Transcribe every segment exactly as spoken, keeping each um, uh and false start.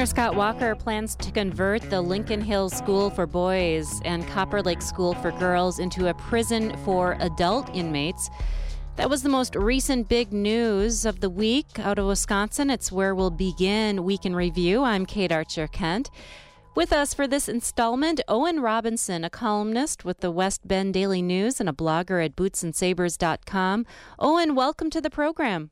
Governor Scott Walker plans to convert the Lincoln Hills School for Boys and Copper Lake School for Girls into a prison for adult inmates. That was the most recent big news of the week out of Wisconsin. It's where we'll begin Week in Review. I'm Kate Archer-Kent. With us for this installment, Owen Robinson, a columnist with the West Bend Daily News and a blogger at boots and sabers dot com. Owen, welcome to the program.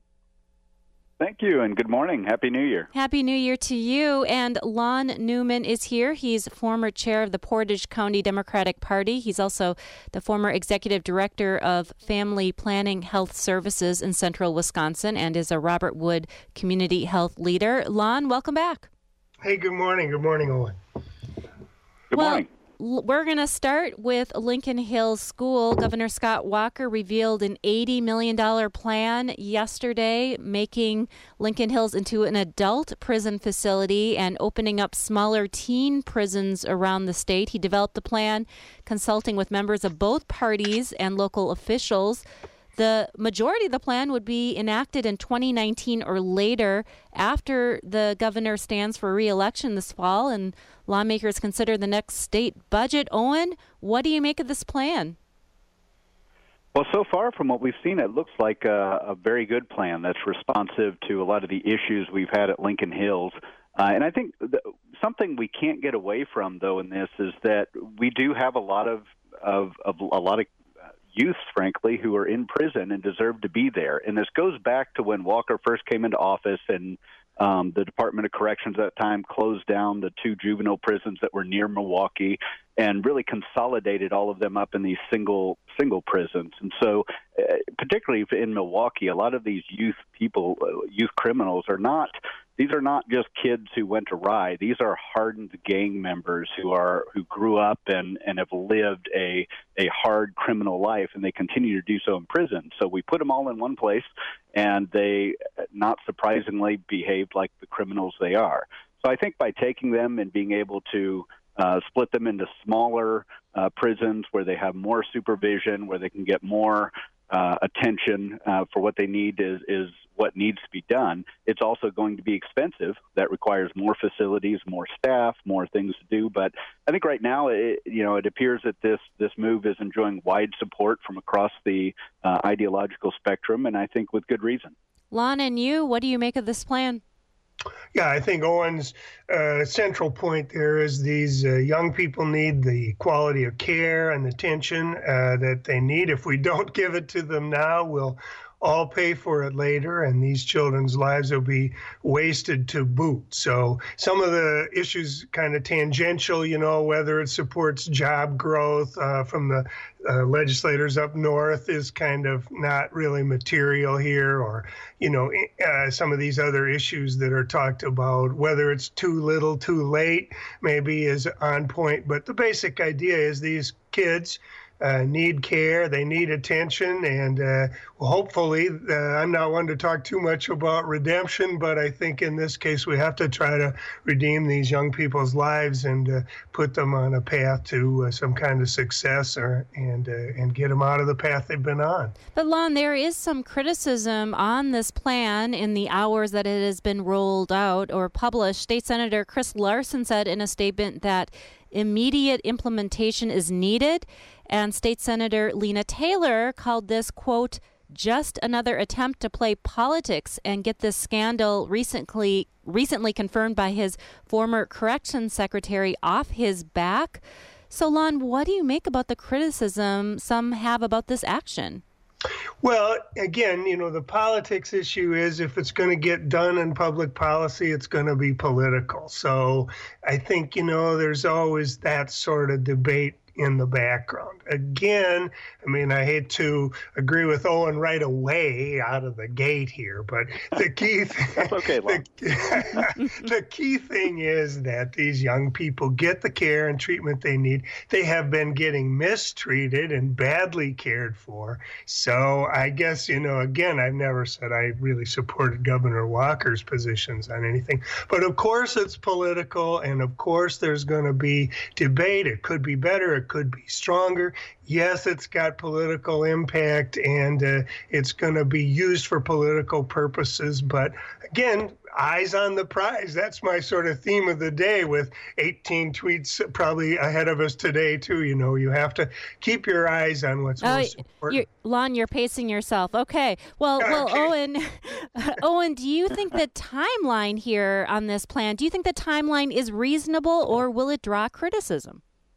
Thank you, and good morning. Happy New Year. Happy New Year to you. And Lon Newman is here. He's former chair of the Portage County Democratic Party. He's also the former executive director of Family Planning Health Services in central Wisconsin and is a Robert Wood community health leader. Lon, welcome back. Hey, good morning. Good morning, Owen. Good well, morning. We're going to start with Lincoln Hills School. Governor Scott Walker revealed an eighty million dollars plan yesterday, making Lincoln Hills into an adult prison facility and opening up smaller teen prisons around the state. He developed the plan consulting with members of both parties and local officials. The majority of the plan would be enacted in twenty nineteen or later after the governor stands for re-election this fall and lawmakers consider the next state budget. Owen, what do you make of this plan? Well, so far from what we've seen, it looks like a, a very good plan that's responsive to a lot of the issues we've had at Lincoln Hills. Uh, and I think th- something we can't get away from, though, in this is that we do have a lot of, of, of a lot of youth, frankly, who are in prison and deserve to be there. And this goes back to when Walker first came into office and um, the Department of Corrections at that time closed down the two juvenile prisons that were near Milwaukee and really consolidated all of them up in these single single prisons. And so, uh, particularly in Milwaukee, a lot of these youth people, uh, youth criminals are not, these are not just kids who went awry. These are hardened gang members who are who grew up and, and have lived a a hard criminal life, and they continue to do so in prison. So we put them all in one place, and they, not surprisingly, behaved like the criminals they are. So I think by taking them and being able to uh, split them into smaller uh, prisons where they have more supervision, where they can get more uh, attention uh, for what they need is, is what needs to be done. It's also going to be expensive. That requires more facilities, more staff, more things to do. But I think right now, it, you know, it appears that this this move is enjoying wide support from across the uh, ideological spectrum, and I think with good reason. Lon, and you, what do you make of this plan? Yeah, I think Owen's uh, central point there is these uh, young people need the quality of care and attention uh, that they need. If we don't give it to them now, we'll all pay for it later, and these children's lives will be wasted to boot. So some of the issues kind of tangential, you know, whether it supports job growth uh, from the uh, legislators up north is kind of not really material here, or, you know, uh, some of these other issues that are talked about, whether it's too little, too late, maybe is on point. But the basic idea is these kids Uh, need care, they need attention, and uh, well, hopefully, uh, I'm not one to talk too much about redemption, but I think in this case we have to try to redeem these young people's lives and uh, put them on a path to uh, some kind of success, or and uh, and get them out of the path they've been on. But Lon, there is some criticism on this plan in the hours that it has been rolled out or published. State Senator Chris Larson said in a statement that immediate implementation is needed, and State Senator Lena Taylor called this, quote, just another attempt to play politics and get this scandal recently recently confirmed by his former corrections secretary off his back. So, Lon, what do you make about the criticism some have about this action? Well, again, you know, the politics issue is if it's going to get done in public policy, it's going to be political. So I think, you know, there's always that sort of debate in the background. Again, I mean, I hate to agree with Owen right away out of the gate here, but the key thing, That's okay, the, the key thing is that these young people get the care and treatment they need. They have been getting mistreated and badly cared for. So I guess, you know, again, I've never said I really supported Governor Walker's positions on anything, but of course it's political, and of course there's going to be debate. It could be better, it could be stronger. Yes, it's got political impact, and uh, it's going to be used for political purposes. But again, eyes on the prize. That's my sort of theme of the day, with eighteen tweets probably ahead of us today, too. You know, you have to keep your eyes on what's oh, most important. You're, Lon, you're pacing yourself. Okay. Well, well, Okay. Owen, Owen, do you think the timeline here on this plan, do you think the timeline is reasonable, or will it draw criticism?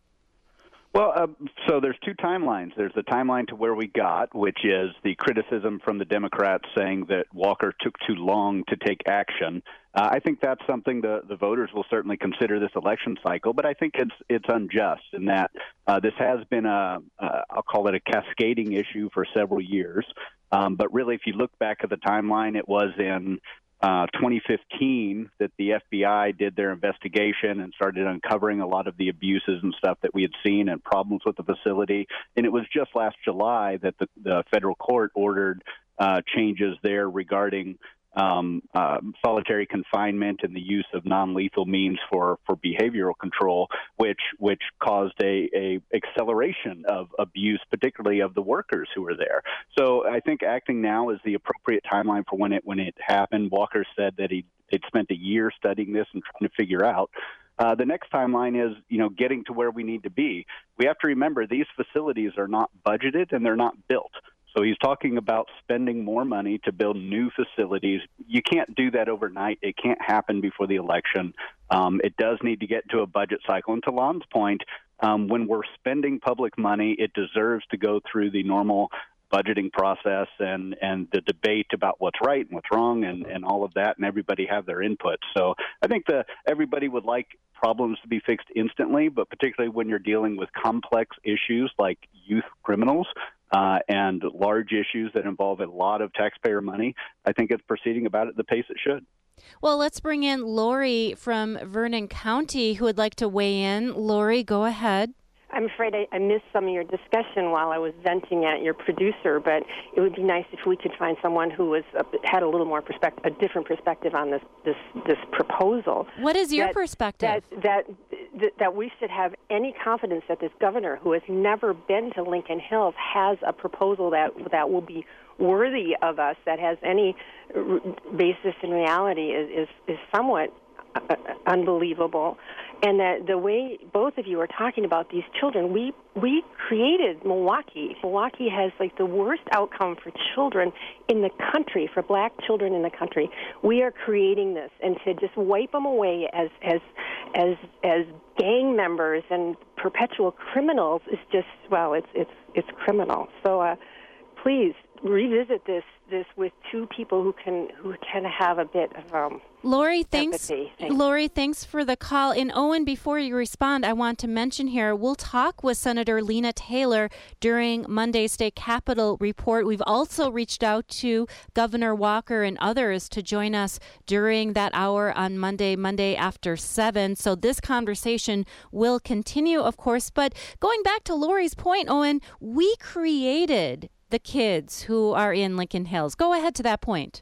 Well, uh, so there's two timelines. There's the timeline to where we got, which is the criticism from the Democrats saying that Walker took too long to take action. Uh, I think that's something the, the voters will certainly consider this election cycle, but I think it's it's unjust in that uh, this has been a, uh, I'll call it a cascading issue for several years. Um, but really, if you look back at the timeline, it was in Uh, twenty fifteen that the F B I did their investigation and started uncovering a lot of the abuses and stuff that we had seen and problems with the facility. And it was just last July that the, the federal court ordered uh, changes there regarding um, uh, solitary confinement and the use of non-lethal means for, for behavioral control, which which caused a, a acceleration of abuse, particularly of the workers who were there. So I think acting now is the appropriate timeline for when it when it happened. Walker said that he they'd spent a year studying this and trying to figure out. Uh, the next timeline is, you know, getting to where we need to be. We have to remember these facilities are not budgeted and they're not built. So he's talking about spending more money to build new facilities. You can't do that overnight. It can't happen before the election. Um, it does need to get to a budget cycle. And to Lon's point, um, when we're spending public money, it deserves to go through the normal budgeting process and, and the debate about what's right and what's wrong and, and all of that, and everybody have their input. So I think the everybody would like problems to be fixed instantly, but particularly when you're dealing with complex issues like youth criminals uh, and large issues that involve a lot of taxpayer money, I think it's proceeding about at the pace it should. Well, let's bring in Lori from Vernon County who would like to weigh in. Lori, go ahead. I'm afraid I, I missed some of your discussion while I was venting at your producer, but it would be nice if we could find someone who was uh, had a little more perspective, a different perspective on this this this proposal. What is your that, perspective? That, that that that we should have any confidence that this governor, who has never been to Lincoln Hills, has a proposal that that will be worthy of us, that has any r- basis in reality, is is, is somewhat uh, unbelievable. And that the way both of you are talking about these children, we we created Milwaukee. Milwaukee has like the worst outcome for children in the country, for black children in the country. We are creating this, and to just wipe them away as as as as gang members and perpetual criminals is just, well, it's it's it's criminal. So uh, please revisit this this with two people who can who can have a bit of um Lori, thanks. empathy. Thanks. Lori, thanks for the call. And Owen, before you respond, I want to mention here, we'll talk with Senator Lena Taylor during Monday's State Capitol Report. We've also reached out to Governor Walker and others to join us during that hour on Monday, Monday after seven. So this conversation will continue, of course. But going back to Lori's point, Owen, we created the kids who are in Lincoln Hills. Go ahead to that point.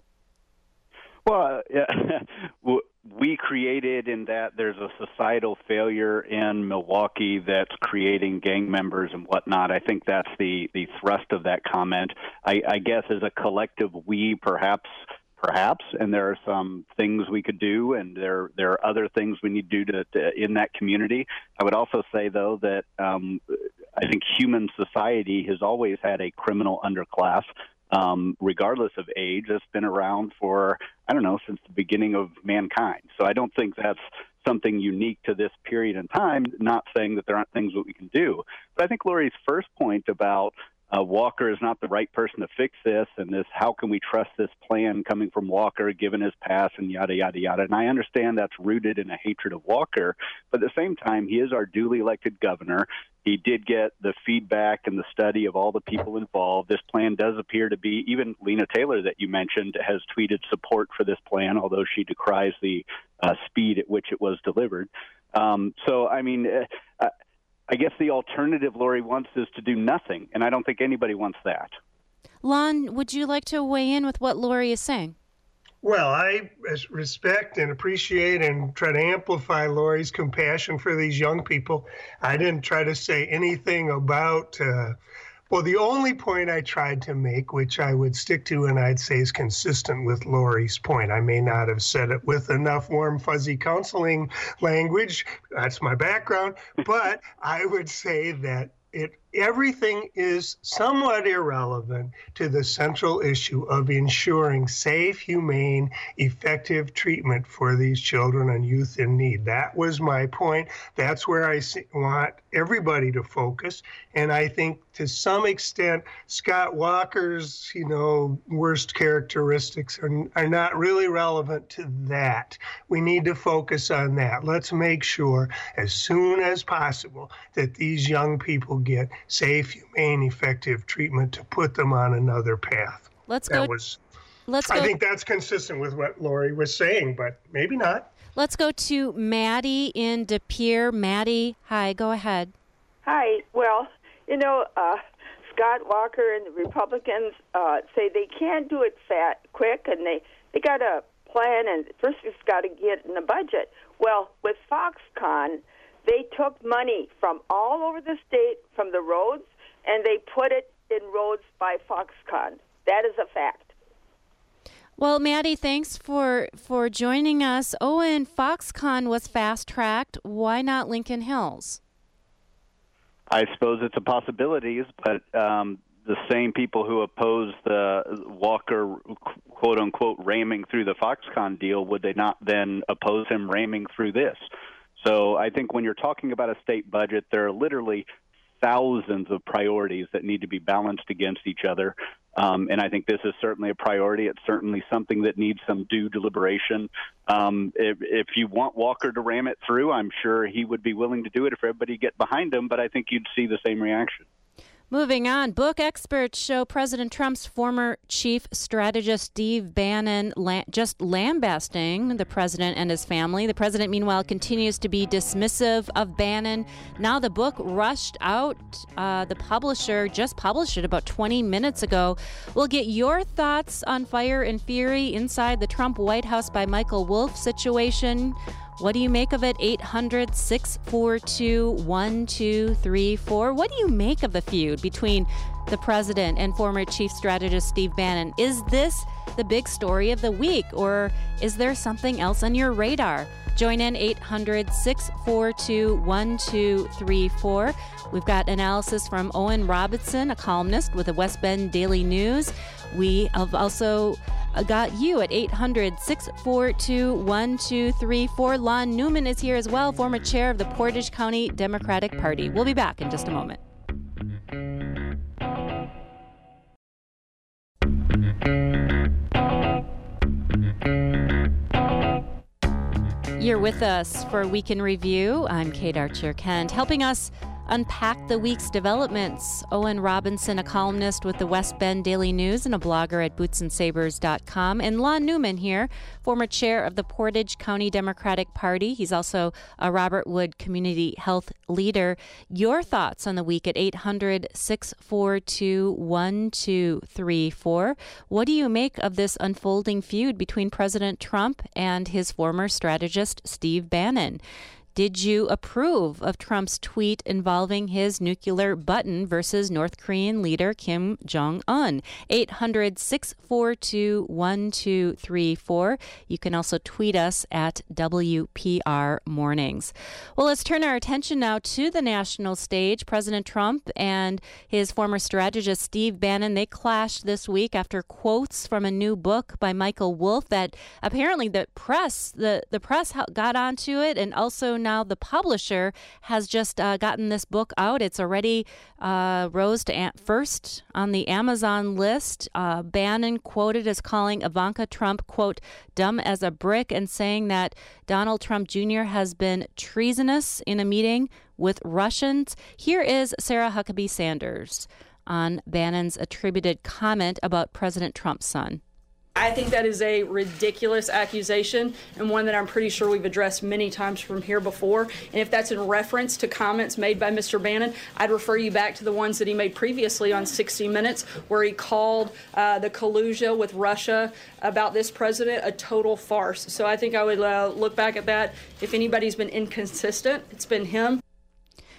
Well, yeah, we created in that there's a societal failure in Milwaukee that's creating gang members and whatnot. I think that's the, the thrust of that comment. I, I guess as a collective we, perhaps, perhaps, and there are some things we could do, and there there are other things we need to do to, to in that community. I would also say, though, that um, I think human society has always had a criminal underclass. Um, regardless of age, that's been around for, I don't know, since the beginning of mankind. So I don't think that's something unique to this period in time, not saying that there aren't things that we can do. But I think Lori's first point about uh, Walker is not the right person to fix this, and this, how can we trust this plan coming from Walker given his past and yada, yada, yada. And I understand that's rooted in a hatred of Walker, but at the same time, he is our duly elected governor. He did get the feedback and the study of all the people involved. This plan does appear to be, even Lena Taylor that you mentioned has tweeted support for this plan, although she decries the uh, speed at which it was delivered. Um, so, I mean, uh, I guess the alternative Lori wants is to do nothing, and I don't think anybody wants that. Lon, would you like to weigh in with what Lori is saying? Well, I respect and appreciate and try to amplify Lori's compassion for these young people. I didn't try to say anything about uh, Well, the only point I tried to make, which I would stick to and I'd say is consistent with Lori's point, I may not have said it with enough warm, fuzzy counseling language, that's my background, but I would say that it everything is somewhat irrelevant to the central issue of ensuring safe, humane, effective treatment for these children and youth in need. That was my point. That's where I see, want everybody to focus. And I think to some extent, Scott Walker's, you know, worst characteristics are, are not really relevant to that. We need to focus on that. Let's make sure as soon as possible that these young people get safe, humane, effective treatment to put them on another path. Let's that go. Was, let's go. I think that's consistent with what Lori was saying, but maybe not. Let's go to Maddie in De Pere. Maddie, hi, go ahead. Hi. Well, you know, uh, Scott Walker and the Republicans uh, say they can't do it fat, quick, and they, they got a plan, and first it's got to get in the budget. Well, with Foxconn, they took money from all over the state, from the roads, and they put it in roads by Foxconn. That is a fact. Well, Maddie, thanks for, for joining us. Owen, Foxconn was fast-tracked. Why not Lincoln Hills? I suppose it's a possibility, but um, the same people who oppose the Walker, quote-unquote, ramming through the Foxconn deal, would they not then oppose him ramming through this? So I think when you're talking about a state budget, there are literally thousands of priorities that need to be balanced against each other. Um, and I think this is certainly a priority. It's certainly something that needs some due deliberation. Um, if, if you want Walker to ram it through, I'm sure he would be willing to do it if everybody get behind him, but I think you'd see the same reaction. Moving on, book experts show President Trump's former chief strategist Steve Bannon la- just lambasting the president and his family. The president, meanwhile, continues to be dismissive of Bannon. Now the book rushed out. Uh, the publisher just published it about twenty minutes ago. We'll get your thoughts on Fire and Fury inside the Trump White House by Michael Wolff situation. What do you make of it? eight hundred, six four two, one two three four. What do you make of the feud between the president and former chief strategist Steve Bannon? Is this the big story of the week, or is there something else on your radar? Join in eight hundred, six four two, one two three four. We've got analysis from Owen Robinson, a columnist with the West Bend Daily News. We have also got you at eight hundred, six four two, one two three four. Lon Newman is here as well, former chair of the Portage County Democratic Party. We'll be back in just a moment. You're with us for Week in Review. I'm Kate Archer-Kent. Helping us unpack the week's developments, Owen Robinson, a columnist with the West Bend Daily News and a blogger at boots and sabers dot com, and Lon Newman here, former chair of the Portage County Democratic Party. He's also a Robert Wood Community Health leader. Your thoughts on the week at eight hundred, six four two, one two three four. What do you make of this unfolding feud between President Trump and his former strategist, Steve Bannon? Did you approve of Trump's tweet involving his nuclear button versus North Korean leader Kim Jong-un? eight hundred, six four two, one two three four. You can also tweet us at W P R Mornings. Well, let's turn our attention now to the national stage. President Trump and his former strategist Steve Bannon, they clashed this week after quotes from a new book by Michael Wolff that apparently the press, the, the press got onto it, and also now the publisher has just uh, gotten this book out. It's already uh, rose to an- first on the Amazon list. Uh, Bannon quoted as calling Ivanka Trump, quote, dumb as a brick, and saying that Donald Trump Junior has been treasonous in a meeting with Russians. Here is Sarah Huckabee Sanders on Bannon's attributed comment about President Trump's son. I think that is a ridiculous accusation, and one that I'm pretty sure we've addressed many times from here before. And if that's in reference to comments made by Mister Bannon, I'd refer you back to the ones that he made previously on sixty minutes, where he called uh, the collusion with Russia about this president a total farce. So I think I would uh, look back at that. If anybody's been inconsistent, it's been him.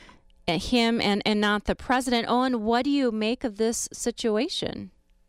him and, and not the president. Owen, what do you make of this situation?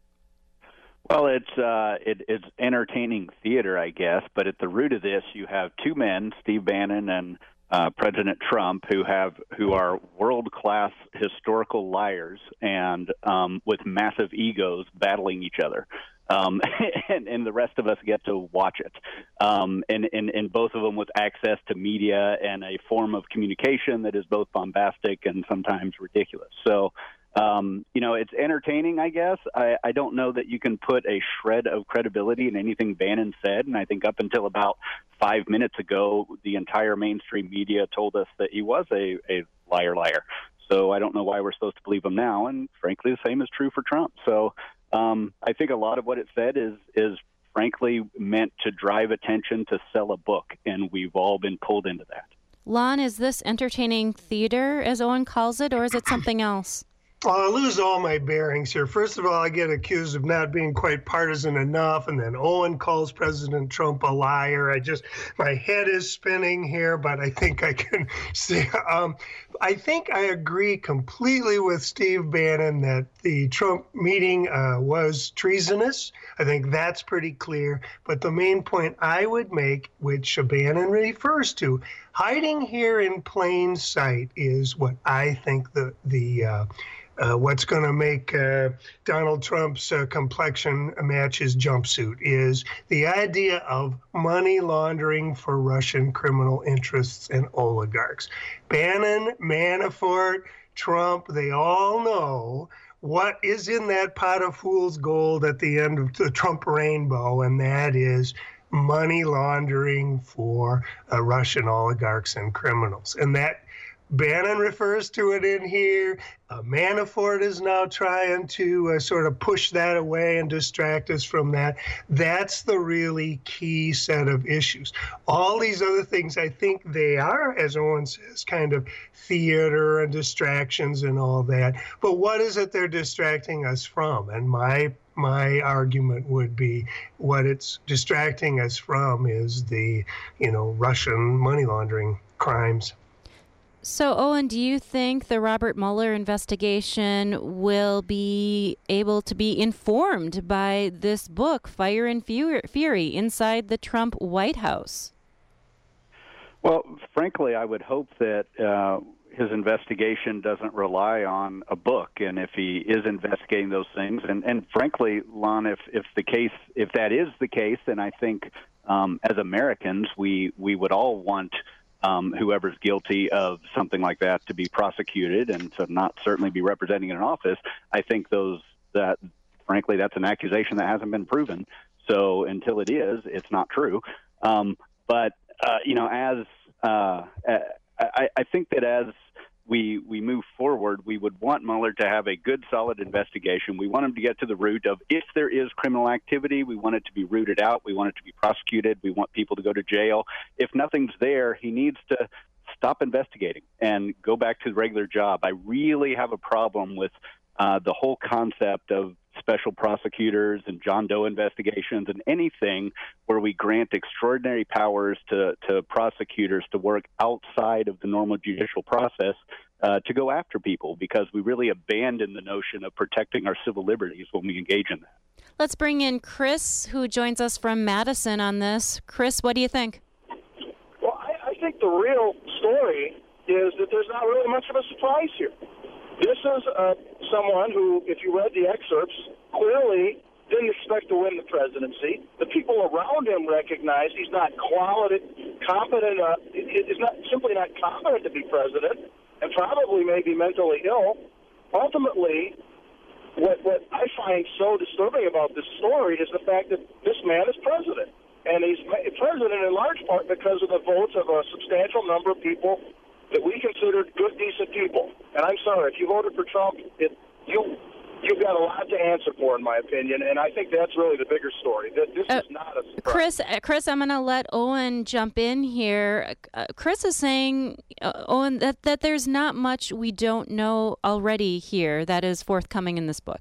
Well, it's uh, it, it's entertaining theater, I guess. But at the root of this, you have two men, Steve Bannon and uh, President Trump, who have who are world-class historical liars and um, with massive egos battling each other. Um, and, and the rest of us get to watch it. Um, and, and, and both of them with access to media and a form of communication that is both bombastic and sometimes ridiculous. So, um, you know, it's entertaining, I guess. I, I don't know that you can put a shred of credibility in anything Bannon said. And I think up until about five minutes ago, the entire mainstream media told us that he was a, a liar, liar. So I don't know why we're supposed to believe him now. And frankly, the same is true for Trump. So, Um, I think a lot of what it said is, is frankly meant to drive attention to sell a book, and we've all been pulled into that. Lon, is this entertaining theater, as Owen calls it, or is it something else? Well, I lose all my bearings here. First of all, I get accused of not being quite partisan enough, and then Owen calls President Trump a liar. I just, my head is spinning here, but I think I can say, um, I think I agree completely with Steve Bannon that the Trump meeting uh, was treasonous. I think that's pretty clear. But the main point I would make, which Bannon refers to, hiding here in plain sight is what I think the, the, uh, Uh, what's going to make uh, Donald Trump's uh, complexion match his jumpsuit is the idea of money laundering for Russian criminal interests and oligarchs. Bannon, Manafort, Trump, they all know what is in that pot of fool's gold at the end of the Trump rainbow, and that is money laundering for uh, Russian oligarchs and criminals. And that Bannon refers to it in here. Uh, Manafort is now trying to uh, sort of push that away and distract us from that. That's the really key set of issues. All these other things, I think they are, as Owen says, kind of theater and distractions and all that. But what is it they're distracting us from? And my my argument would be what it's distracting us from is the, you know, Russian money laundering crimes. So, Owen, do you think the Robert Mueller investigation will be able to be informed by this book, Fire and Fury, Inside the Trump White House? Well, frankly, I would hope that uh, his investigation doesn't rely on a book, and if he is investigating those things, and, and frankly, Lon, if, if the case, if that is the case, then I think um, as Americans, we, we would all want Um, whoever's guilty of something like that to be prosecuted and to not certainly be representing in an office. I think those that, frankly, that's an accusation that hasn't been proven. So until it is, it's not true. Um, but uh, you know, as uh, I, I think that as we we move forward, we would want Mueller to have a good, solid investigation. We want him to get to the root of if there is criminal activity. We want it to be rooted out. We want it to be prosecuted. We want people to go to jail. If nothing's there, he needs to stop investigating and go back to the regular job. I really have a problem with uh, the whole concept of special prosecutors and John Doe investigations and anything where we grant extraordinary powers to, to prosecutors to work outside of the normal judicial process uh, to go after people, because we really abandon the notion of protecting our civil liberties when we engage in that. Let's bring in Chris, who joins us from Madison on this. Chris, what do you think? Well, I, I think the real story is that there's not really much of a surprise here. This is uh, someone who, if you read the excerpts, clearly didn't expect to win the presidency. The people around him recognize he's not quality, competent, uh, is not simply not competent to be president, and probably maybe mentally ill. Ultimately, what what I find so disturbing about this story is the fact that this man is president, and he's president in large part because of the votes of a substantial number of people that we considered good, decent people. And I'm sorry, if you voted for Trump, it, you, you've got a lot to answer for, in my opinion, and I think that's really the bigger story. This uh, is not a surprise. Chris, uh, Chris, I'm going to let Owen jump in here. Uh, Chris is saying, uh, Owen, that, that there's not much we don't know already here that is forthcoming in this book.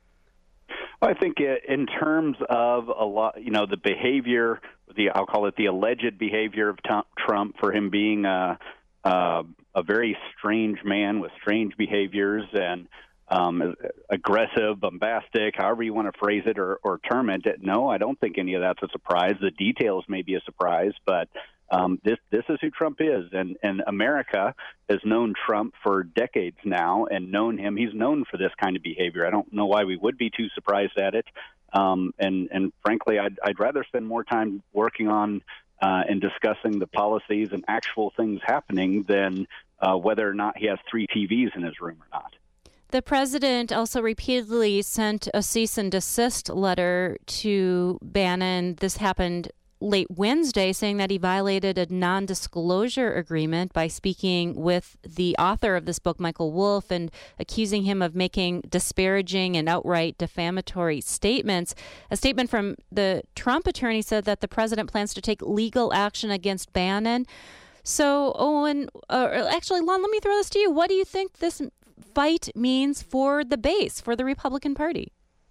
Well, I think in terms of a lot, you know, the behavior, the I'll call it the alleged behavior of Trump for him being a, a, a very strange man with strange behaviors and um, aggressive, bombastic, however you want to phrase it or, or term it. No, I don't think any of that's a surprise. The details may be a surprise, but um, this this is who Trump is. And, and America has known Trump for decades now and known him. He's known for this kind of behavior. I don't know why we would be too surprised at it. Um, and, and frankly, I'd, I'd rather spend more time working on uh, and discussing the policies and actual things happening than uh, whether or not he has three T Vs in his room or not. The president also repeatedly sent a cease and desist letter to Bannon. This happened late Wednesday, saying that he violated a non-disclosure agreement by speaking with the author of this book, Michael Wolff, and accusing him of making disparaging and outright defamatory statements. A statement from the Trump attorney said that the president plans to take legal action against Bannon. So, Owen, uh, actually, Lon, let me throw this to you. What do you think this fight means for the base, for the Republican Party?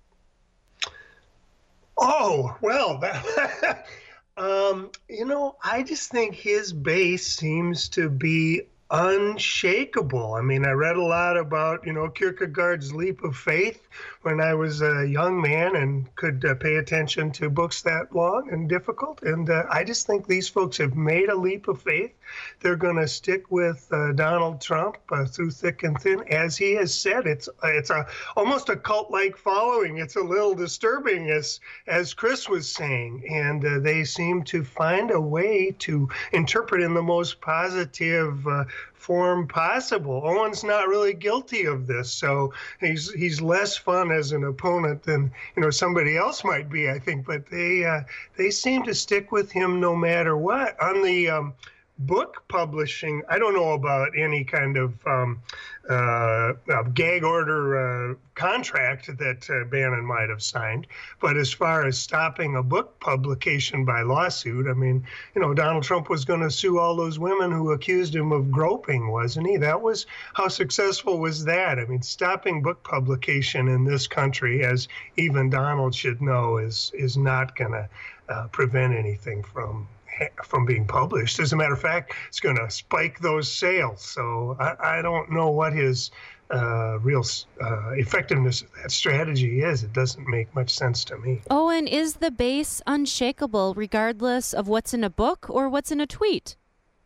Oh, well, that, um, you know, I just think his base seems to be unshakable. I mean, I read a lot about, you know, Kierkegaard's Leap of Faith when I was a young man and could uh, pay attention to books that long and difficult. And uh, I just think these folks have made a leap of faith. They're going to stick with uh, Donald Trump uh, through thick and thin. As he has said, it's it's a almost a cult-like following. It's a little disturbing, as as Chris was saying. And uh, they seem to find a way to interpret in the most positive uh, form possible. Owen's not really guilty of this, so he's he's less fun as an opponent than, you know, somebody else might be, I think. But they uh, they seem to stick with him no matter what. On the um, book publishing, I don't know about any kind of um, uh, uh, gag order uh, contract that uh, Bannon might have signed. But as far as stopping a book publication by lawsuit, I mean, you know, Donald Trump was going to sue all those women who accused him of groping, wasn't he? That was, how successful was that? I mean, stopping book publication in this country, as even Donald should know, is is not going to uh, prevent anything from from being published. As a matter of fact, it's going to spike those sales. So I, I don't know what his uh, real uh, effectiveness of that strategy is. It doesn't make much sense to me. Owen, is the base unshakable regardless of what's in a book or what's in a tweet?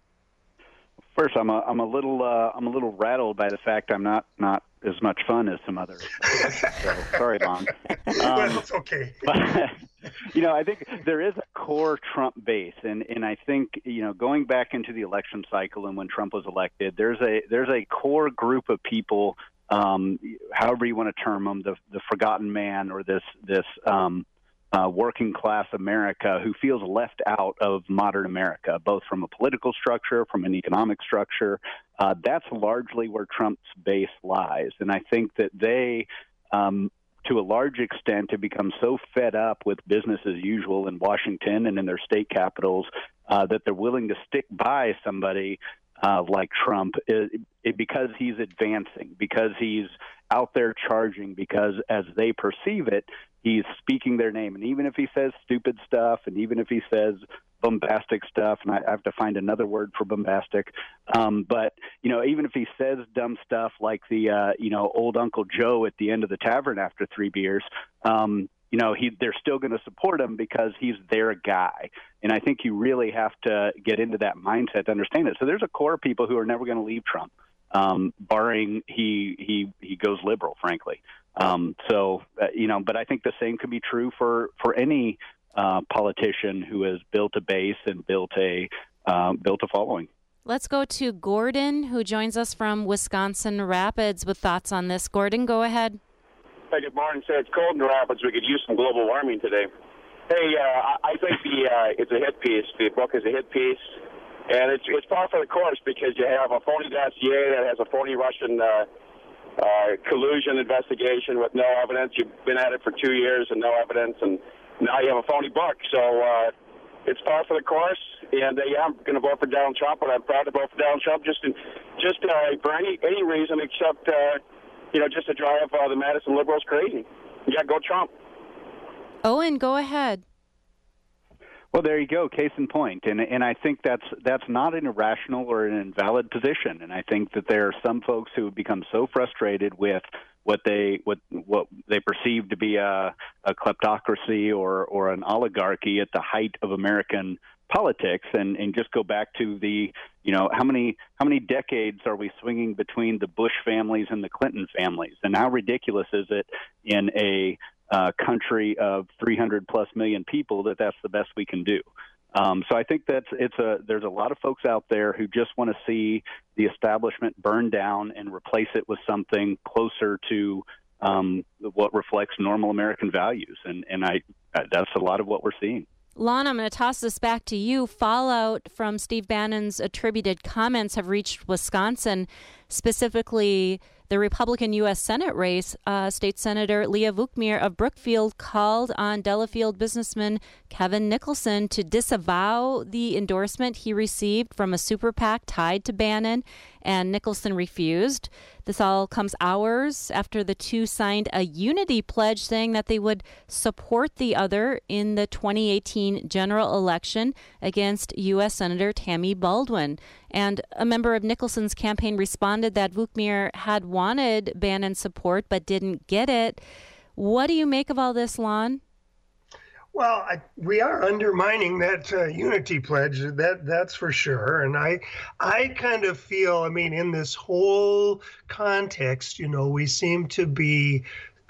First, I'm a I'm a little uh, I'm a little rattled by the fact I'm not not as much fun as some others. So, sorry, Lon. Um, well, it's okay. But, you know, I think there is a core Trump base, and, and I think, you know, going back into the election cycle and when Trump was elected, there's a there's a core group of people, um, however you want to term them, the the forgotten man or this this um, uh, working class America who feels left out of modern America, both from a political structure, from an economic structure. Uh, that's largely where Trump's base lies, and I think that they. Um, to a large extent, have become so fed up with business as usual in Washington and in their state capitals uh, that they're willing to stick by somebody uh, like Trump it, it, because he's advancing, because he's out there charging, because as they perceive it, he's speaking their name. And even if he says stupid stuff, and even if he says bombastic stuff, and I have to find another word for bombastic, um, but, you know, even if he says dumb stuff like the, uh, you know, old Uncle Joe at the end of the tavern after three beers, um, you know, he, they're still going to support him because he's their guy. And I think you really have to get into that mindset to understand it. So there's a core of people who are never going to leave Trump, um, barring he, he, he goes liberal, frankly. Um, so, uh, you know, but I think the same could be true for, for any uh, politician who has built a base and built a uh, built a following. Let's go to Gordon, who joins us from Wisconsin Rapids with thoughts on this. Gordon, go ahead. Hey, good morning. Say it's cold in Rapids. We could use some global warming today. Hey, uh, I think the uh, it's a hit piece. The book is a hit piece, and it's it's par for the course because you have a phony dossier that has a phony Russian uh, uh, collusion investigation with no evidence. You've been at it for two years and no evidence, and now you have a phony book. So uh, it's par for the course. And uh, yeah, I'm going to vote for Donald Trump, but I'm proud to vote for Donald Trump just in, just uh, for any any reason except uh, you know just to drive uh, the Madison liberals crazy. Yeah, go Trump. Owen, go ahead. Well, there you go, case in point. And and I think that's that's not an irrational or an invalid position. And I think that there are some folks who have become so frustrated with what they what what they perceive to be a, a kleptocracy or or an oligarchy at the height of American politics, and, and just go back to the, you know, how many how many decades are we swinging between the Bush families and the Clinton families, and how ridiculous is it in a uh, country of three hundred plus million people that that's the best we can do. Um, so I think that's it's a there's a lot of folks out there who just want to see the establishment burn down and replace it with something closer to um, what reflects normal American values, and and I that's a lot of what we're seeing. Lon, I'm going to toss this back to you. Fallout from Steve Bannon's attributed comments have reached Wisconsin, specifically the Republican U S Senate race. Uh, State Senator Leah Vukmir of Brookfield called on Delafield businessman Kevin Nicholson to disavow the endorsement he received from a super PAC tied to Bannon, and Nicholson refused. This all comes hours after the two signed a unity pledge saying that they would support the other in the twenty eighteen general election against U S Senator Tammy Baldwin. And a member of Nicholson's campaign responded that Vukmir had wanted Bannon's support but didn't get it. What do you make of all this, Lon? Well, I, we are undermining that uh, unity pledge. That that's for sure. And I, I kind of feel. I mean, in this whole context, you know, we seem to be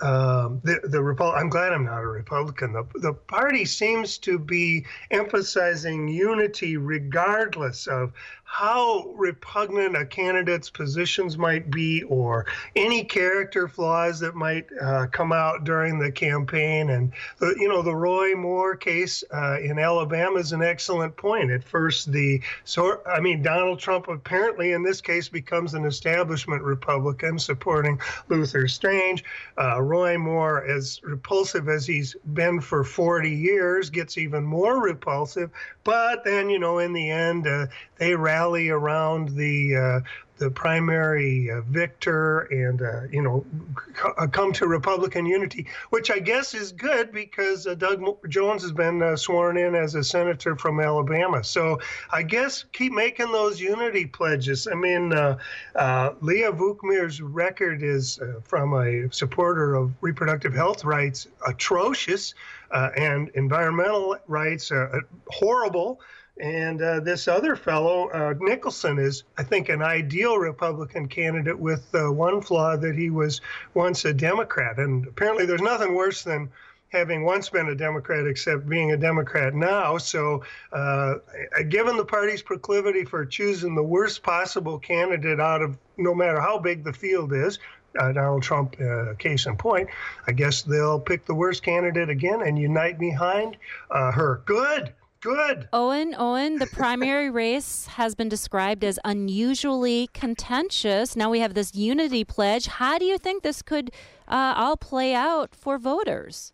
um, the the Repu- I'm glad I'm not a Republican. The the party seems to be emphasizing unity regardless of how repugnant a candidate's positions might be, or any character flaws that might uh, come out during the campaign. And, the, you know, the Roy Moore case uh, in Alabama is an excellent point. At first, the, so, I mean, Donald Trump apparently in this case becomes an establishment Republican supporting Luther Strange. Uh, Roy Moore, as repulsive as he's been for forty years, gets even more repulsive. But then, you know, in the end, uh, they rally around the uh, the primary uh, victor and, uh, you know, c- come to Republican unity, which I guess is good because uh, Doug Jones has been uh, sworn in as a senator from Alabama. So I guess keep making those unity pledges. I mean, uh, uh, Leah Vukmir's record is, uh, from a supporter of reproductive health rights, atrocious, uh, and environmental rights, uh, horrible. And uh, this other fellow, uh, Nicholson, is, I think, an ideal Republican candidate with uh, one flaw, that he was once a Democrat. And apparently there's nothing worse than having once been a Democrat except being a Democrat now. So uh, given the party's proclivity for choosing the worst possible candidate out of no matter how big the field is, Uh, Donald Trump, uh, case in point, I guess they'll pick the worst candidate again and unite behind uh, her. Good. Good. Owen, Owen, the primary race has been described as unusually contentious. Now we have this unity pledge. How do you think this could uh, all play out for voters?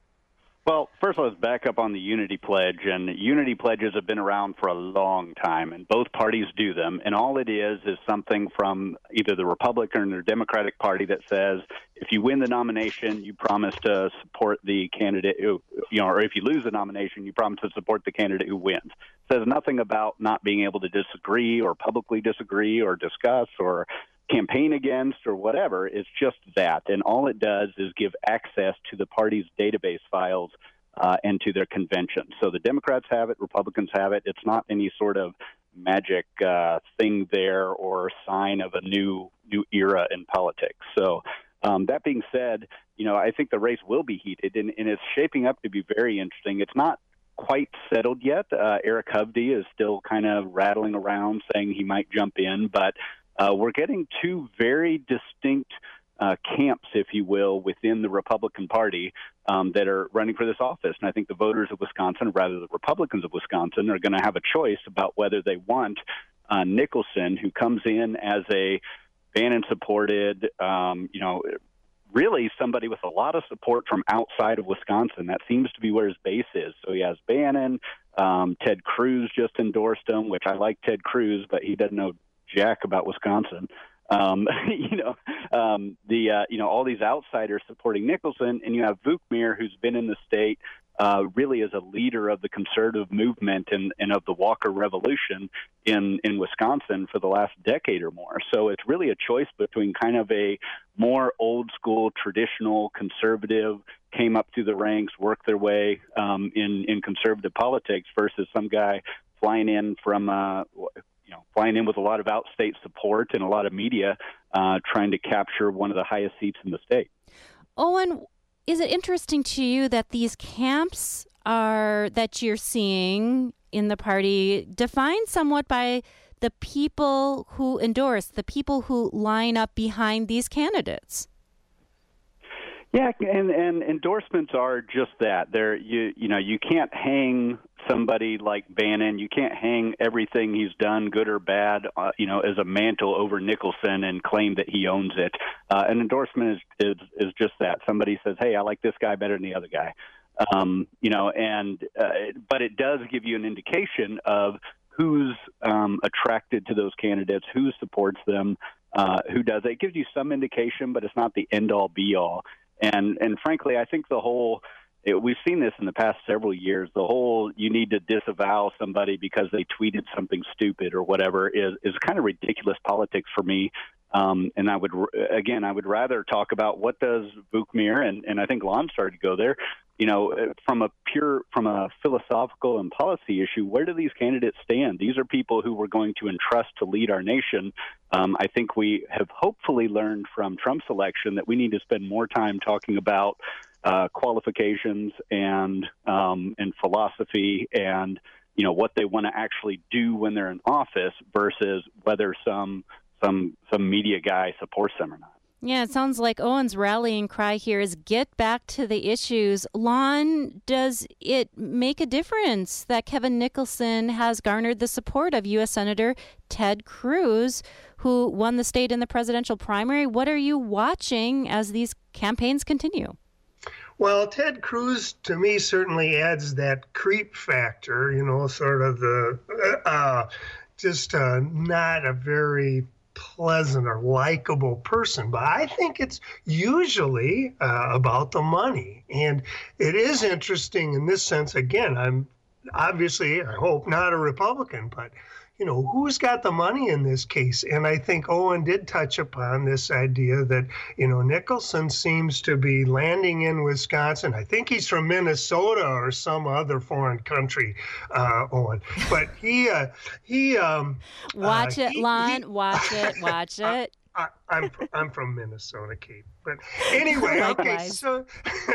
Well, first let's back up on the unity pledge. And unity pledges have been around for a long time, and both parties do them. And all it is is something from either the Republican or Democratic Party that says, if you win the nomination, you promise to support the candidate who, you know, or if you lose the nomination, you promise to support the candidate who wins. It says nothing about not being able to disagree or publicly disagree or discuss or campaign against or whatever. It's just that. And all it does is give access to the party's database files uh, and to their convention. So the Democrats have it, Republicans have it. It's not any sort of magic uh, thing there or sign of a new new era in politics. So um, that being said, you know, I think the race will be heated, and, and it's shaping up to be very interesting. It's not quite settled yet. Uh, Eric Hovde is still kind of rattling around saying he might jump in, but Uh, we're getting two very distinct uh, camps, if you will, within the Republican Party um, that are running for this office. And I think the voters of Wisconsin, or rather the Republicans of Wisconsin, are going to have a choice about whether they want uh, Nicholson, who comes in as a Bannon-supported, um, you know, really somebody with a lot of support from outside of Wisconsin. That seems to be where his base is. So he has Bannon. Um, Ted Cruz just endorsed him, which I like Ted Cruz, but he doesn't know jack about Wisconsin. Um, you know, um, the uh, you know all these outsiders supporting Nicholson, and you have Vukmir, who's been in the state uh, really as a leader of the conservative movement and, and of the Walker Revolution in, in Wisconsin for the last decade or more. So it's really a choice between kind of a more old school, traditional, conservative, came up through the ranks, worked their way um, in, in conservative politics versus some guy flying in from, uh, you know, flying in with a lot of outstate support and a lot of media uh, trying to capture one of the highest seats in the state. Owen, is it interesting to you that these camps are that you're seeing in the party defined somewhat by the people who endorse, the people who line up behind these candidates? Yeah, and, and endorsements are just that. They're you you know you can't hang somebody like Bannon. You can't hang everything he's done, good or bad, uh, you know, as a mantle over Nicholson and claim that he owns it. Uh, an endorsement is, is is just that. Somebody says, "Hey, I like this guy better than the other guy," um, you know, and uh, but it does give you an indication of who's um, attracted to those candidates, who supports them, uh, who does. It gives you some indication, but it's not the end-all, be-all. And and frankly, I think the whole it, we've seen this in the past several years. The whole you need to disavow somebody because they tweeted something stupid or whatever is is kind of ridiculous politics for me. Um, and I would again, I would rather talk about what does Vukmir and and I think Lon started to go there. You know, from a pure from a philosophical and policy issue, where do these candidates stand? These are people who we're going to entrust to lead our nation. Um, I think we have hopefully learned from Trump's election that we need to spend more time talking about uh, qualifications and um, and philosophy and, you know, what they want to actually do when they're in office versus whether some some some media guy supports them or not. Yeah, it sounds like Owen's rallying cry here is get back to the issues. Lon, does it make a difference that Kevin Nicholson has garnered the support of U S Senator Ted Cruz, who won the state in the presidential primary? What are you watching as these campaigns continue? Well, Ted Cruz, to me, certainly adds that creep factor, you know, sort of the uh, just uh, not a very pleasant or likable person, but I think it's usually uh, about the money. And it is interesting in this sense. Again, I'm obviously, I hope, not a Republican, but you know, who's got the money in this case? And I think Owen did touch upon this idea that, you know, Nicholson seems to be landing in Wisconsin. I think he's from Minnesota or some other foreign country, uh, Owen. But he, uh, he, um, watch uh, it, he, Lon. he, watch it, watch it. I, I'm I'm from Minnesota, Kate. But anyway, okay. So,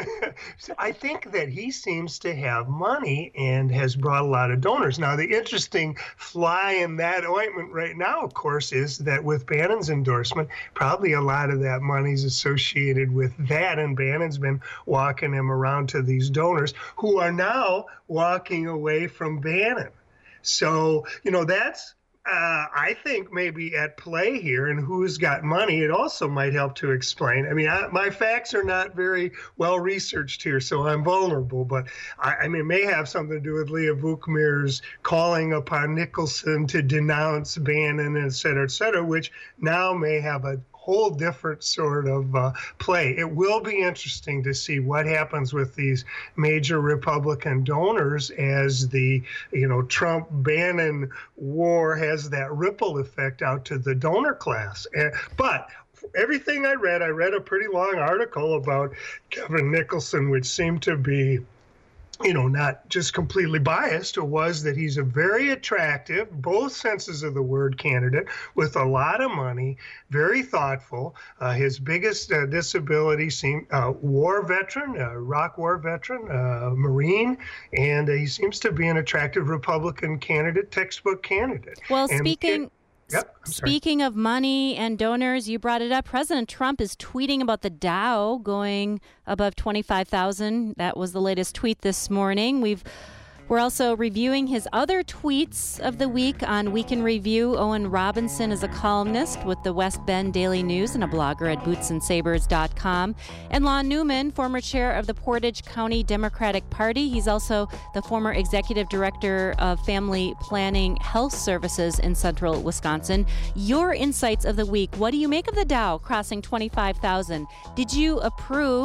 so I think that he seems to have money and has brought a lot of donors. Now, the interesting fly in that ointment right now, of course, is that with Bannon's endorsement, probably a lot of that money is associated with that, and Bannon's been walking him around to these donors who are now walking away from Bannon. So, you know, that's. Uh, I think maybe at play here, and who's got money, it also might help to explain. I mean, I, my facts are not very well researched here, so I'm vulnerable, but I, I mean, it may have something to do with Leah Vukmir's calling upon Nicholson to denounce Bannon, et cetera, et cetera, which now may have a whole different sort of uh, play. It will be interesting to see what happens with these major Republican donors as the, you know, Trump-Bannon war has that ripple effect out to the donor class. Uh, but everything I read, I read a pretty long article about Kevin Nicholson, which seemed to be, you know, not just completely biased, it was that he's a very attractive, both senses of the word, candidate with a lot of money, very thoughtful. Uh, his biggest uh, disability seemed uh, war veteran, uh, Iraq war veteran, uh, Marine, and uh, he seems to be an attractive Republican candidate, textbook candidate. Well, and speaking... It, Yep, Speaking of money and donors, you brought it up. President Trump is tweeting about the Dow going above twenty-five thousand. That was the latest tweet this morning. We've We're also reviewing his other tweets of the week on Week in Review. Owen Robinson is a columnist with the West Bend Daily News and a blogger at boots and sabers dot com. And Lon Newman, former chair of the Portage County Democratic Party. He's also the former executive director of Family Planning Health Services in central Wisconsin. Your insights of the week. What do you make of the Dow crossing twenty-five thousand? Did you approve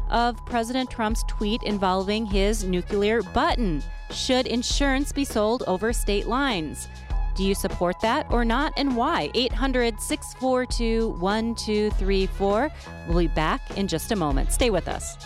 of President Trump's tweet involving his nuclear button. Should insurance be sold over state lines? Do you support that or not, and why? eight hundred, six four two, one two three four. We'll be back in just a moment. Stay with us.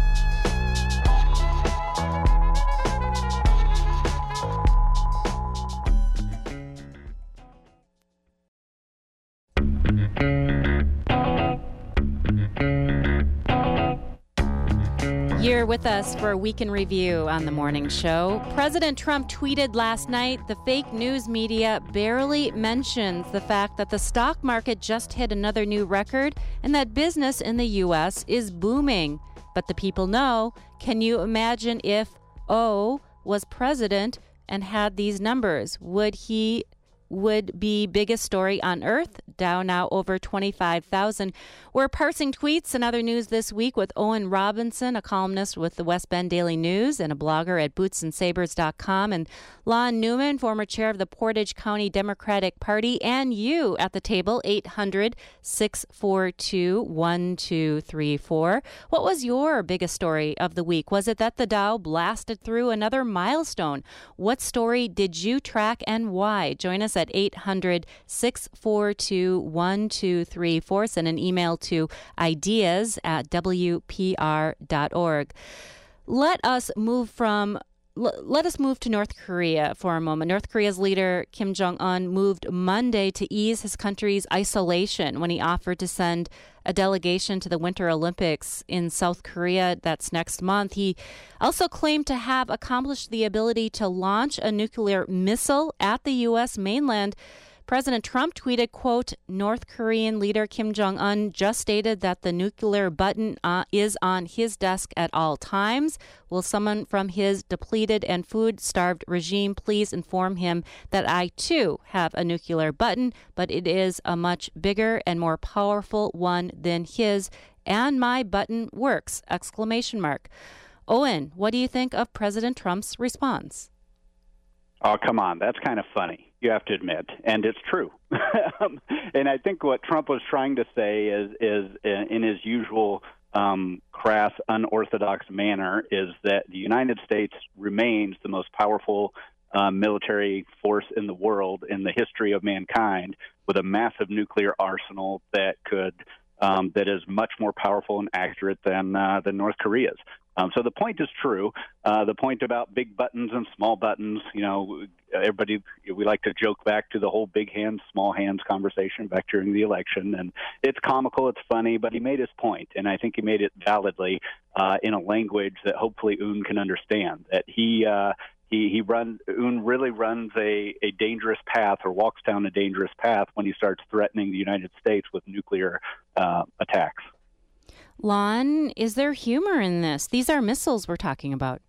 You're with us for a week in review on the morning show. President Trump tweeted last night, the fake news media barely mentions the fact that the stock market just hit another new record and that business in the U S is booming. But the people know. Can you imagine if O was president and had these numbers? Would he would be biggest story on earth, Dow now over twenty-five thousand. We're parsing tweets and other news this week with Owen Robinson, a columnist with the West Bend Daily News and a blogger at boots and sabers dot com, and Lon Newman, former chair of the Portage County Democratic Party, and you at the table, eight hundred, six four two, one two three four. What was your biggest story of the week? Was it that the Dow blasted through another milestone? What story did you track and why? Join us at eight hundred, six four two, one two three four. Send an email to ideas at w p r dot org. Let us move from Let us move to North Korea for a moment. North Korea's leader, Kim Jong-un, moved Monday to ease his country's isolation when he offered to send a delegation to the Winter Olympics in South Korea. That's next month. He also claimed to have accomplished the ability to launch a nuclear missile at the U S mainland. President Trump tweeted, quote, North Korean leader Kim Jong-un just stated that the nuclear button uh, is on his desk at all times. Will someone from his depleted and food-starved regime please inform him that I, too, have a nuclear button, but it is a much bigger and more powerful one than his, and my button works, exclamation mark. Owen, what do you think of President Trump's response? Oh, come on. That's kind of funny, you have to admit, and it's true. And I think what Trump was trying to say is, is in his usual um, crass, unorthodox manner, is that the United States remains the most powerful uh, military force in the world in the history of mankind, with a massive nuclear arsenal that could um, that is much more powerful and accurate than uh, than North Korea's. Um, so the point is true. Uh, the point about big buttons and small buttons, you know, everybody, we like to joke back to the whole big hands, small hands conversation back during the election. And it's comical, it's funny, but he made his point, and I think he made it validly uh, in a language that hopefully Un can understand, that he uh, he, he runs, Un really runs a, a dangerous path, or walks down a dangerous path when he starts threatening the United States with nuclear uh, attacks. Lon, is there humor in this? These are missiles we're talking about.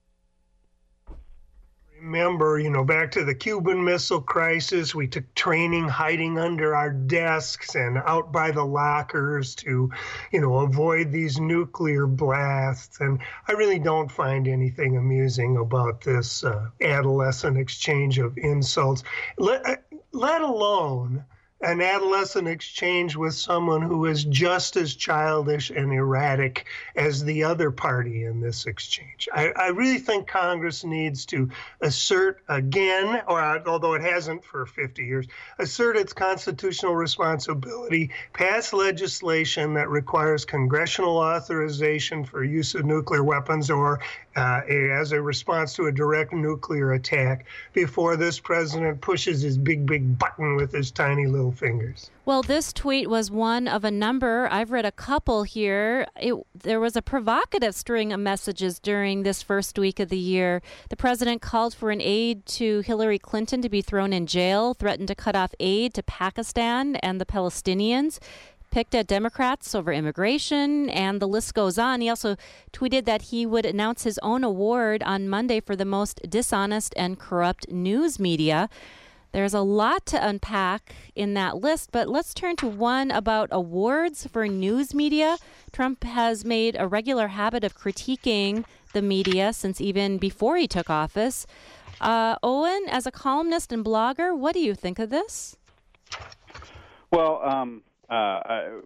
Remember, you know, back to the Cuban Missile Crisis, we took training hiding under our desks and out by the lockers to, you know, avoid these nuclear blasts. And I really don't find anything amusing about this uh, adolescent exchange of insults, let, let alone an adolescent exchange with someone who is just as childish and erratic as the other party in this exchange. I, I really think Congress needs to assert again, or although it hasn't for fifty years, assert its constitutional responsibility, pass legislation that requires congressional authorization for use of nuclear weapons or uh, as a response to a direct nuclear attack before this president pushes his big, big button with his tiny little fingers. Well, this tweet was one of a number. I've read a couple here. It, there was a provocative string of messages during this first week of the year. The president called for an aide to Hillary Clinton to be thrown in jail, threatened to cut off aid to Pakistan and the Palestinians, picked at Democrats over immigration, and the list goes on. He also tweeted that he would announce his own award on Monday for the most dishonest and corrupt news media. There's a lot to unpack in that list, but let's turn to one about awards for news media. Trump has made a regular habit of critiquing the media since even before he took office. Uh, Owen, as a columnist and blogger, what do you think of this? Well, um, uh,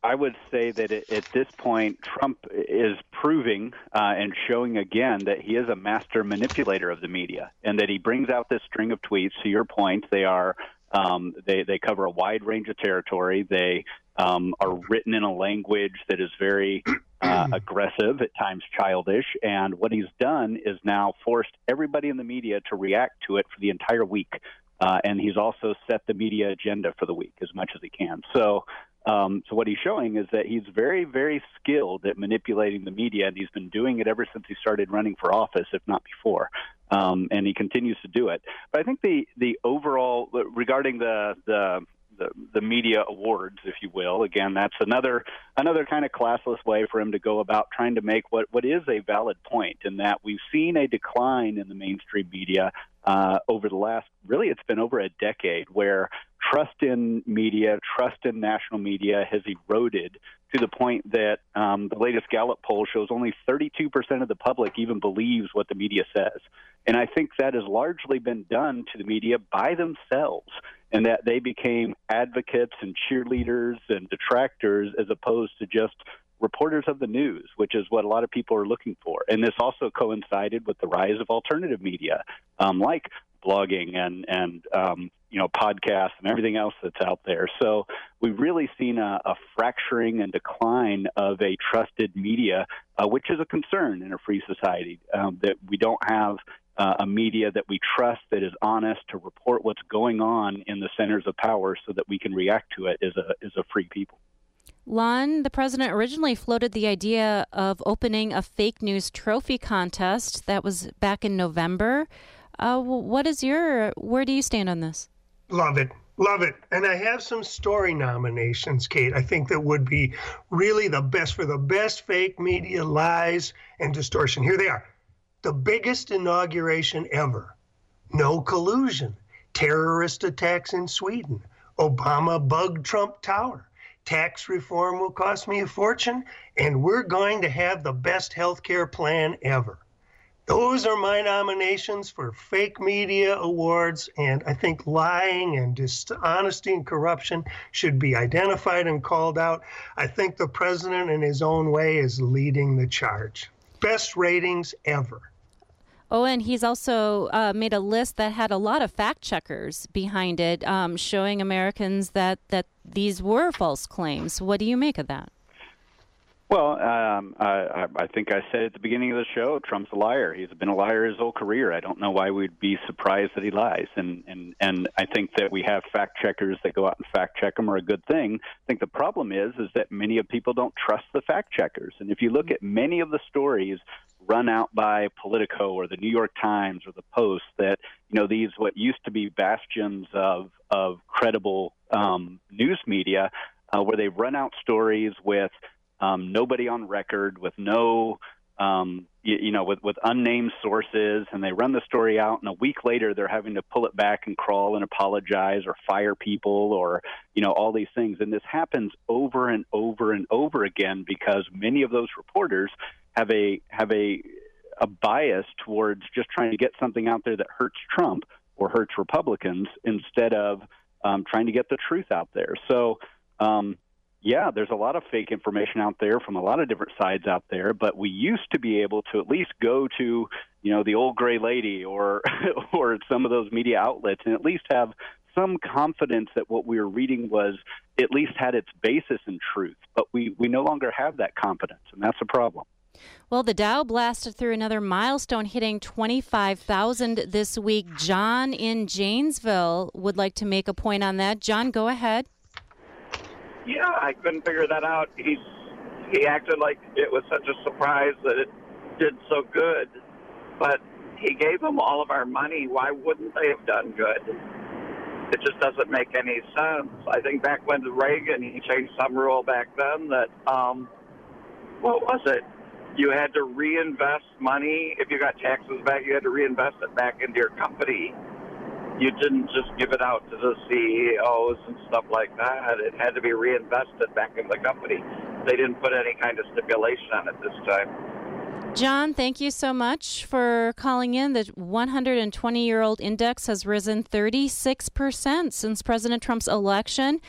I would say that it, at this point, Trump is proving uh, and showing again that he is a master manipulator of the media, and that he brings out this string of tweets. To your point, they are um, they they cover a wide range of territory. They um, are written in a language that is very uh, aggressive, at times childish. And what he's done is now forced everybody in the media to react to it for the entire week. Uh, and he's also set the media agenda for the week as much as he can. So. Um, so what he's showing is that he's very, very skilled at manipulating the media, and he's been doing it ever since he started running for office, if not before. Um, and he continues to do it. But I think the, the overall, regarding the, the the the media awards, if you will, again, that's another another kind of classless way for him to go about trying to make what, what is a valid point, in that we've seen a decline in the mainstream media uh, over the last, really, it's been over a decade, where trust in media, trust in national media has eroded to the point that um, the latest Gallup poll shows only thirty-two percent of the public even believes what the media says. And I think that has largely been done to the media by themselves, and that they became advocates and cheerleaders and detractors as opposed to just reporters of the news, which is what a lot of people are looking for. And this also coincided with the rise of alternative media, um, like blogging and, and um, you know, podcasts and everything else that's out there. So we've really seen a, a fracturing and decline of a trusted media, uh, which is a concern in a free society, um, that we don't have uh, a media that we trust, that is honest to report what's going on in the centers of power so that we can react to it as a, as a free people. Lon, the president originally floated the idea of opening a fake news trophy contest. That was back in November. Uh, what is your, where do you stand on this? Love it. Love it. And I have some story nominations, Kate. I think that would be really the best for the best fake media lies and distortion. Here they are. The biggest inauguration ever. No collusion. Terrorist attacks in Sweden. Obama bugged Trump Tower. Tax reform will cost me a fortune. And we're going to have the best health care plan ever. Those are my nominations for fake media awards, and I think lying and dishonesty and corruption should be identified and called out. I think the president, in his own way, is leading the charge. Best ratings ever. Oh, and he's also uh, made a list that had a lot of fact checkers behind it, um, showing Americans that, that these were false claims. What do you make of that? Well, um, I, I think I said at the beginning of the show, Trump's a liar. He's been a liar his whole career. I don't know why we'd be surprised that he lies. And, and, and I think that we have fact checkers that go out and fact check them are a good thing. I think the problem is, is that many of people don't trust the fact checkers. And if you look at many of the stories run out by Politico or the New York Times or the Post, that, you know, these what used to be bastions of, of credible um, news media, uh, where they run out stories with Um, nobody on record, with no, um, you, you know, with, with unnamed sources, and they run the story out, and a week later they're having to pull it back and crawl and apologize or fire people or, you know, all these things. And this happens over and over and over again because many of those reporters have a have a a bias towards just trying to get something out there that hurts Trump or hurts Republicans instead of um, trying to get the truth out there. So, um, yeah, there's a lot of fake information out there from a lot of different sides out there, but we used to be able to at least go to, you know, the old gray lady or or some of those media outlets and at least have some confidence that what we were reading was at least had its basis in truth. But we, we no longer have that confidence, and that's a problem. Well, the Dow blasted through another milestone, hitting twenty-five thousand this week. John in Janesville would like to make a point on that. John, go ahead. Yeah, I couldn't figure that out. He's he acted like it was such a surprise that it did so good, but he gave them all of our money. Why wouldn't they have done good? It just doesn't make any sense. I think back when Reagan, he changed some rule back then that, um, what was it? You had to reinvest money. If you got taxes back, you had to reinvest it back into your company. You didn't just give it out to the C E Os and stuff like that. It had to be reinvested back in the company. They didn't put any kind of stipulation on it this time. John, thank you so much for calling in. The one hundred twenty-year-old index has risen thirty-six percent since President Trump's election.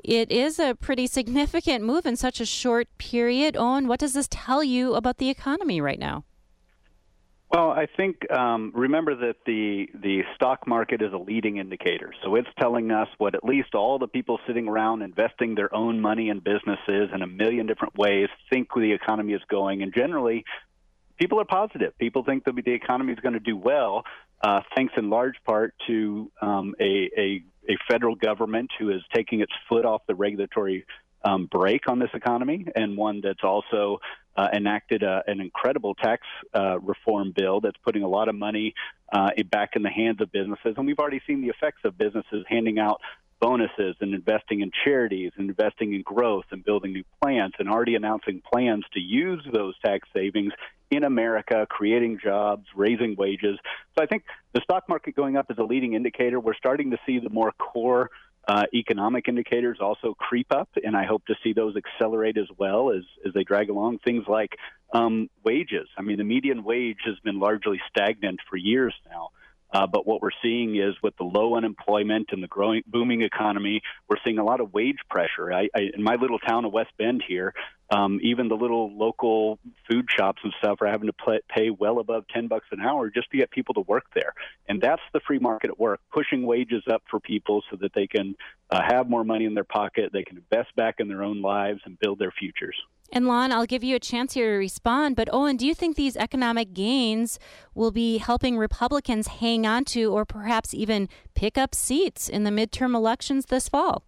It is a pretty significant move in such a short period. Owen, what does this tell you about the economy right now? Well, I think um, remember that the the stock market is a leading indicator. So it's telling us what at least all the people sitting around investing their own money in businesses in a million different ways think the economy is going. And generally, people are positive. People think that the economy is going to do well, uh, thanks in large part to um, a, a, a federal government who is taking its foot off the regulatory um, brake on this economy, and one that's also uh, enacted a, an incredible tax uh, reform bill that's putting a lot of money uh, back in the hands of businesses. And we've already seen the effects of businesses handing out bonuses and investing in charities and investing in growth and building new plants and already announcing plans to use those tax savings in America, creating jobs, raising wages. So I think the stock market going up is a leading indicator. We're starting to see the more core uh, economic indicators also creep up, and I hope to see those accelerate as well as, as they drag along. Things like um, wages. I mean, the median wage has been largely stagnant for years now. Uh, but what we're seeing is with the low unemployment and the growing, booming economy, we're seeing a lot of wage pressure. I, I, in my little town of West Bend here, um, even the little local food shops and stuff are having to pay, pay well above ten bucks an hour just to get people to work there. And that's the free market at work, pushing wages up for people so that they can uh, have more money in their pocket, they can invest back in their own lives and build their futures. And Lon, I'll give you a chance here to respond, but Owen, do you think these economic gains will be helping Republicans hang on to or perhaps even pick up seats in the midterm elections this fall?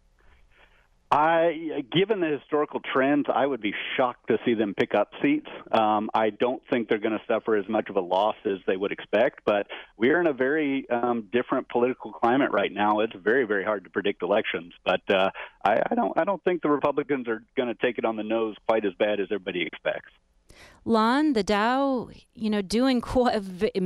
I, given the historical trends, I would be shocked to see them pick up seats. Um, I don't think they're going to suffer as much of a loss as they would expect, but we're in a very um, different political climate right now. It's very, very hard to predict elections, but uh, I, I don't, I don't think the Republicans are going to take it on the nose quite as bad as everybody expects. Lon, the Dow, you know, doing quite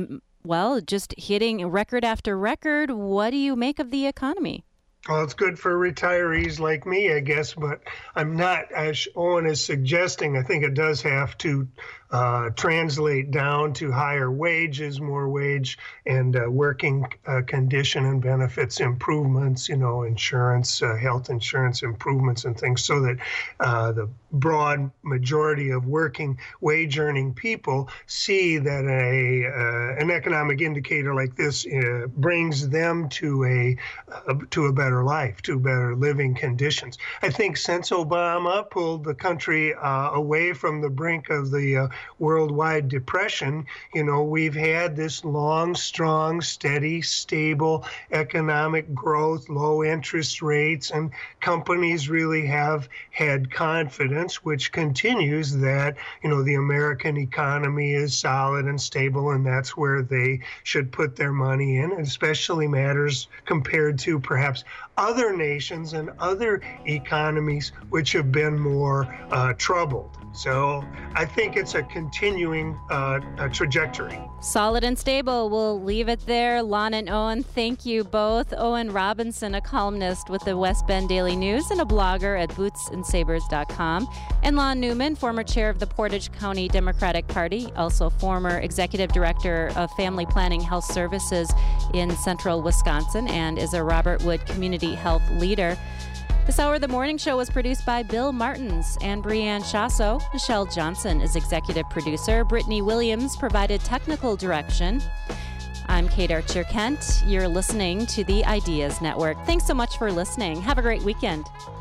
well, just hitting record after record. What do you make of the economy? Well, it's good for retirees like me, I guess, but I'm not, as Owen is suggesting, I think it does have to uh, translate down to higher wages, more wage and uh, working uh, condition and benefits improvements, you know, insurance, uh, health insurance improvements and things, so that uh, the broad majority of working wage earning people see that a uh, an economic indicator like this uh, brings them to a uh, to a better life, to better living conditions. I think since Obama pulled the country uh, away from the brink of the uh, worldwide depression, you know, we've had this long, strong, steady, stable economic growth, low interest rates, and companies really have had confidence, which continues that, you know, the American economy is solid and stable, and that's where they should put their money in. It especially matters compared to perhaps other nations and other economies which have been more uh, troubled. So I think it's a continuing uh, a trajectory. Solid and stable. We'll leave it there. Lon and Owen, thank you both. Owen Robinson, a columnist with the West Bend Daily News and a blogger at boots and sabers dot com. And Lon Newman, former chair of the Portage County Democratic Party, also former executive director of Family Planning Health Services in central Wisconsin, and is a Robert Wood community health leader. This hour of the morning show was produced by Bill Martins and Breanne Chasso. Michelle Johnson is executive producer. Brittany Williams provided technical direction. I'm Kate Archer-Kent. You're listening to the Ideas Network. Thanks so much for listening. Have a great weekend.